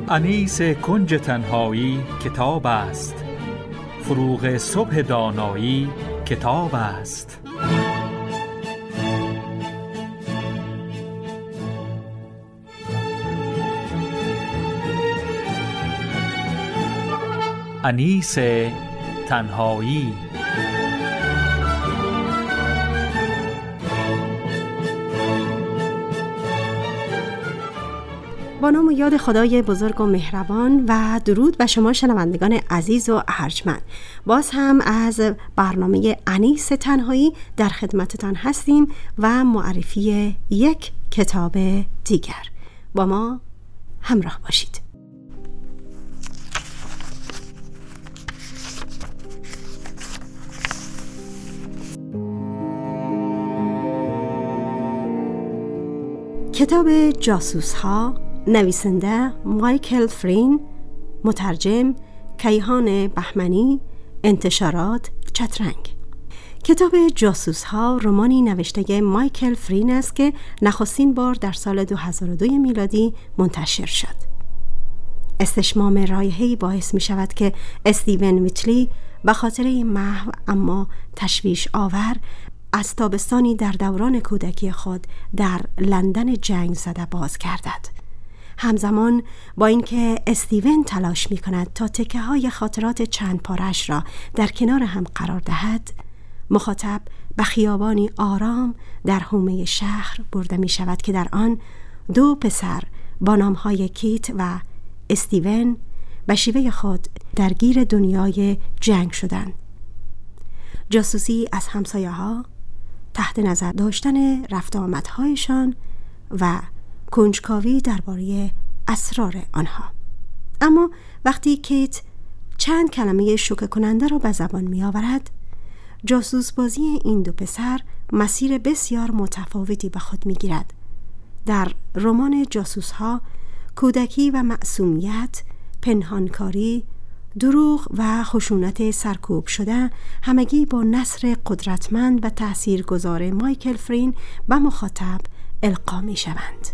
انیس کنج تنهایی کتاب است، فروغ صبح دانایی کتاب است. انیس تنهایی. با نام و یاد خدای بزرگ و مهربان و درود به شما شنوندگان عزیز و ارجمند. باز هم از برنامه انیس تنهایی در خدمتتان هستیم و معرفی یک کتاب دیگر. با ما همراه باشید. کتاب جاسوس ها، نویسنده مایکل فرین، مترجم کیهان بهمنی، انتشارات چترنگ. کتاب جاسوس ها رمانی نوشته مایکل فرین است که نخستین بار در سال 2002 میلادی منتشر شد. استشمام رایحه‌ای باعث می شود که استیون ویتلی به خاطر محو اما تشویش آور از تابستانی در دوران کودکی خود در لندن جنگ زده باز گردد. همزمان با اینکه استیون تلاش می کند تا تکه های خاطرات چند پارش را در کنار هم قرار دهد، مخاطب به خیابانی آرام در حومه شهر برده می شود که در آن دو پسر با نامهای کیت و استیون به شیوه خود درگیر دنیای جنگ شدند. جاسوسی از همسایه ها، تحت نظر داشتن رفت آمدهایشان و کنجکاوی درباره اسرار آنها. اما وقتی کیت چند کلمه شوکه کننده را به زبان می آورد، جاسوس بازی این دو پسر مسیر بسیار متفاوتی به خود می گیرد. در رمان جاسوس ها کودکی و معصومیت، پنهانکاری، دروغ و خشونت سرکوب شده همگی با نثر قدرتمند و تاثیرگذار مایکل فرین به مخاطب القا می شوند.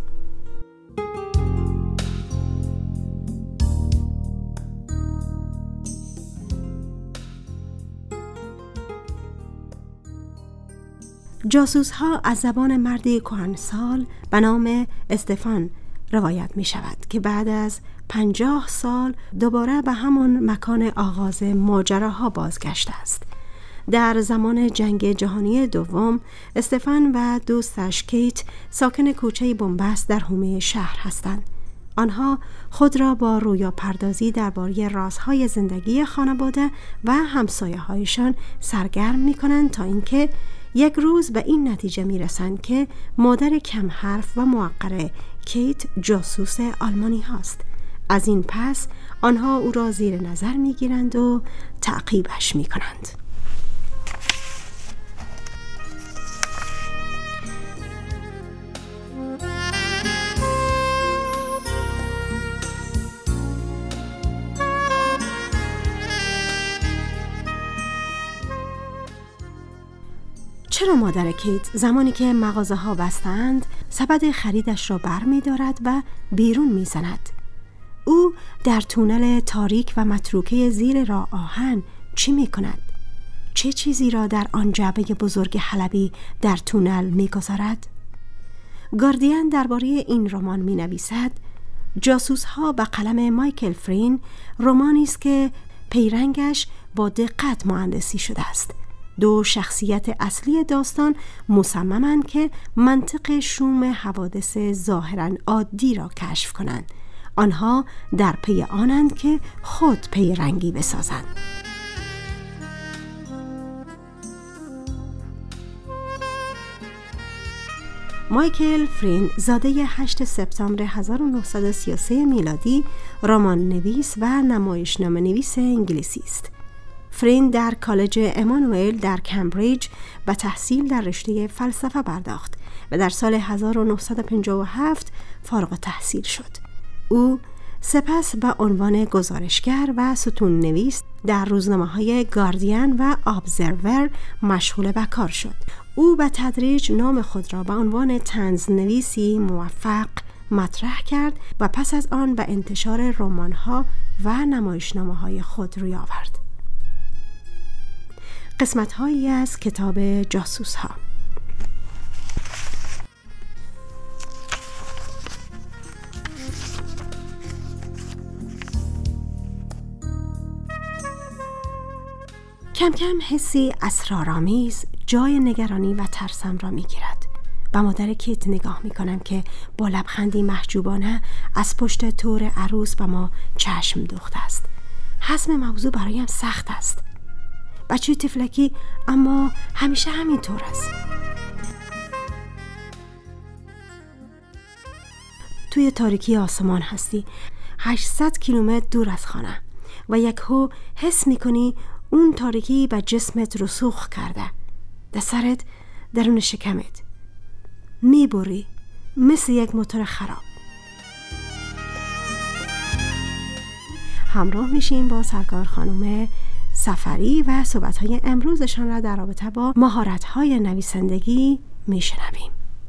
جاسوس ها از زبان مردی کهنسال به نام استفان روایت می شود که بعد از 50 سال دوباره به همان مکان آغاز ماجراها بازگشته است. در زمان جنگ جهانی دوم استفان و دوستش کیت ساکن کوچه بنبست در حومه شهر هستند. آنها خود را با رویا پردازی درباره رازهای زندگی خانواده و همسایه‌هایشان سرگرم می‌کنند تا اینکه یک روز به این نتیجه می‌رسند که مادر کم حرف و موقر کیت جاسوس آلمانی هاست. از این پس آنها او را زیر نظر می‌گیرند و تعقیبش می‌کنند. چرا مادر کیت زمانی که مغازه ها بستند سبد خریدش را بر می دارد و بیرون می زند؟ او در تونل تاریک و متروکه زیر راه آهن چی می کند؟ چه چیزی را در آن جعبه بزرگ حلبی در تونل می گذارد؟ گاردین درباره این رمان می نویسد: جاسوس ها به قلم مایکل فرین رمانی است که پیرنگش با دقت مهندسی شده است. دو شخصیت اصلی داستان مصممند که منطق شوم حوادث ظاهراً عادی را کشف کنند. آنها در پی آنند که خود پی رنگی بسازند. مایکل فرین زاده 8 سپتامبر 1933 میلادی رمان نویس و نمایشنامه نویس انگلیسی است. فرین در کالج امانوئل در کمبریج به تحصیل در رشته فلسفه پرداخت و در سال 1957 فارغ التحصیل شد. او سپس به عنوان گزارشگر و ستون نویس در روزنامه‌های گاردین و ابزرور مشغول به کار شد. او به تدریج نام خود را به عنوان طنزنویسی موفق مطرح کرد و پس از آن به انتشار رمان‌ها و نمایشنامه‌های خود روی آورد. قسمت‌هایی از کتاب جاسوس‌ها. کم کم حسی اسرارآمیز جای نگرانی و ترسم را می‌گیرد. به مادر کیت نگاه می‌کنم که با لبخندی محجوبانه از پشت تور عروس به ما چشم دوخته است. هضم موضوع برایم سخت است. بچه تفلکی اما همیشه همینطور است. توی تاریکی آسمان هستی، 800 کیلومتر دور از خانه و یکهو حس می‌کنی اون تاریکی به جسمت رسوخ کرده، در سرت، درون شکمت میبری مثل یک موتور خراب. همراه میشیم با سرکار خانم سفری و صحبت‌های امروزشان را در رابطه با مهارت‌های نویسندگی میشنویم.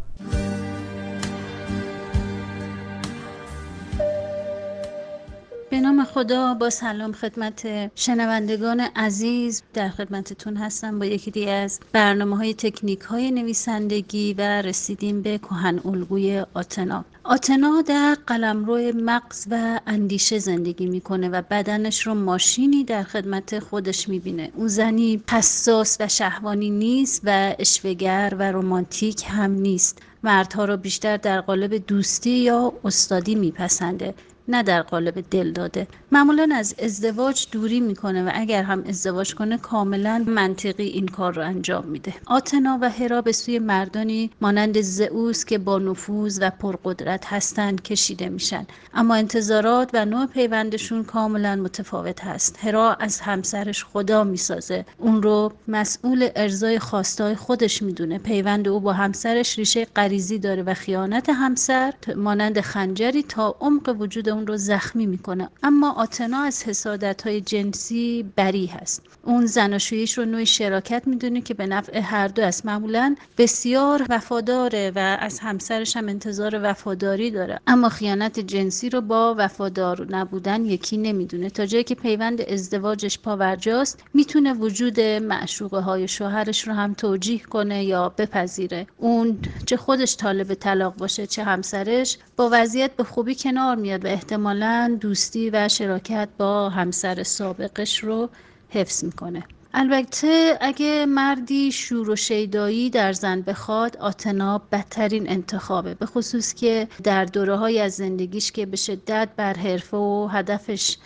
به نام خدا، با سلام خدمت شنوندگان عزیز، در خدمتتون هستم با یکی دیگه از برنامه‌های تکنیک‌های نویسندگی و رسیدیم به کهن الگوی آتنا. آتنا در قلمرو مغز و اندیشه زندگی میکنه و بدنش رو ماشینی در خدمت خودش میبینه. اون زنی حساس و شهوانی نیست و اشوه‌گر و رمانتیک هم نیست. مردها رو بیشتر در قالب دوستی یا استادی میپسنده، نه در قالب دل داده. معمولا از ازدواج دوری میکنه و اگر هم ازدواج کنه کاملا منطقی این کار رو انجام میده. آتنا و هرا به سوی مردانی مانند زئوس که با نفوذ و پرقدرت هستند کشیده میشن، اما انتظارات و نوع پیوندشون کاملا متفاوت هست. هرا از همسرش خدا میسازه، اون رو مسئول ارضای خواستای خودش میدونه. پیوند او با همسرش ریشه غریزی داره و خیانت همسر مانند خنجری تا عمق وجود اون رو زخمی میکنه. اما آتنا از حسادت‌های جنسی بری هست. اون زناشوییش رو نوع شراکت میدونه که به نفع هر دو است. معمولاً بسیار وفاداره و از همسرش هم انتظار وفاداری داره، اما خیانت جنسی رو با وفادار نبودن یکی نمیدونه. تا جایی که پیوند ازدواجش پاورجاست میتونه وجود معشوقه های شوهرش رو هم توجیه کنه یا بپذیره. اون چه خودش طالب طلاق باشه چه همسرش با وضعیت به خوبی کنار میاد و احتمالاً دوستی و شراکت با همسر سابقش رو حفظ میکنه. البته اگه مردی شور و شیدایی در زن بخواد، آتنا بدترین انتخابه، به خصوص که در دوره‌های از زندگیش که به شدت بر حرفه و هدفش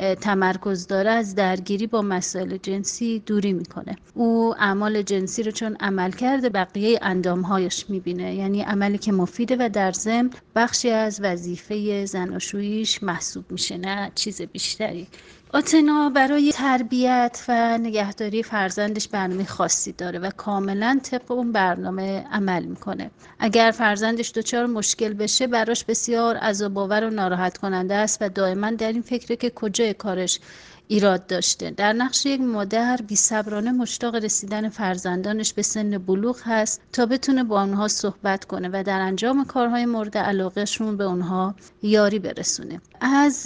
تمرکز داره از درگیری با مسائل جنسی دوری میکنه. او اعمال جنسی رو چون عمل کرده بقیه اندامهایش میبینه، یعنی عملی که مفیده و در ضمن بخشی از وظیفه زناشوییش محسوب میشه، نه چیز بیشتری. آتنا برای تربیت و نگهداری فرزندش برنامه خاصی داره و کاملا طبق اون برنامه عمل میکنه. اگر فرزندش دچار مشکل بشه براش بسیار عذاب‌آور و ناراحت کننده است و دائما در این فکره که کجای کارش ایراد داشته. در نقش یک مادر بی‌صبرانه مشتاق رسیدن فرزندانش به سن بلوغ هست تا بتونه با اونها صحبت کنه و در انجام کارهای مورد علاقهشون به اونها یاری برسونه. از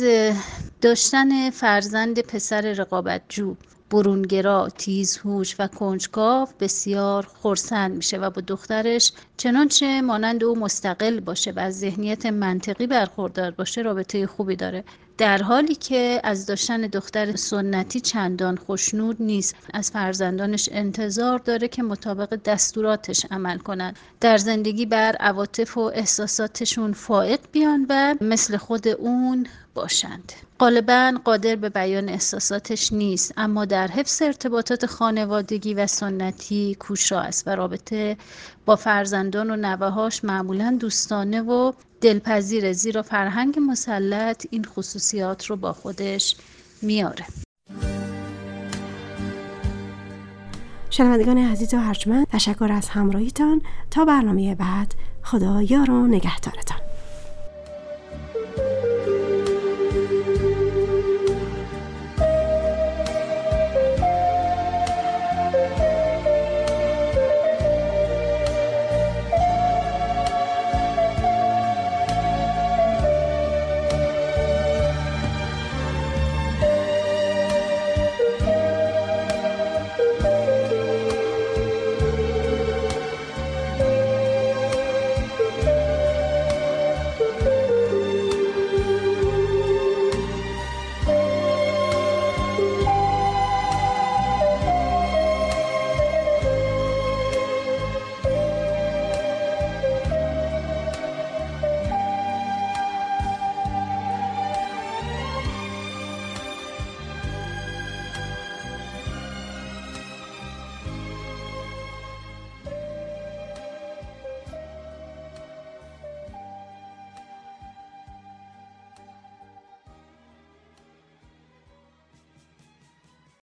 داشتن فرزند پسر رقابتجو، برونگرا، تیزهوش و کنجکاو بسیار خرسند میشه و با دخترش چنانچه مانند او مستقل باشه و از ذهنیت منطقی برخوردار باشه رابطه خوبی داره، در حالی که از داشتن دختر سنتی چندان خوشنود نیست. از فرزندانش انتظار داره که مطابق دستوراتش عمل کنن، در زندگی بر عواطف و احساساتشون فائق بیان و مثل خود اون باشند. غالباً قادر به بیان احساساتش نیست، اما در حفظ ارتباطات خانوادگی و سنتی کوشا است و رابطه با فرزندان و نوه‌هاش معمولاً دوستانه و دلپذیره، زیرا فرهنگ مسلط این خصوصیات رو با خودش میاره. شنوندگان عزیز و ارجمند، تشکر از همراهیتان. تا برنامه بعد، خدا یار و نگهدارتان.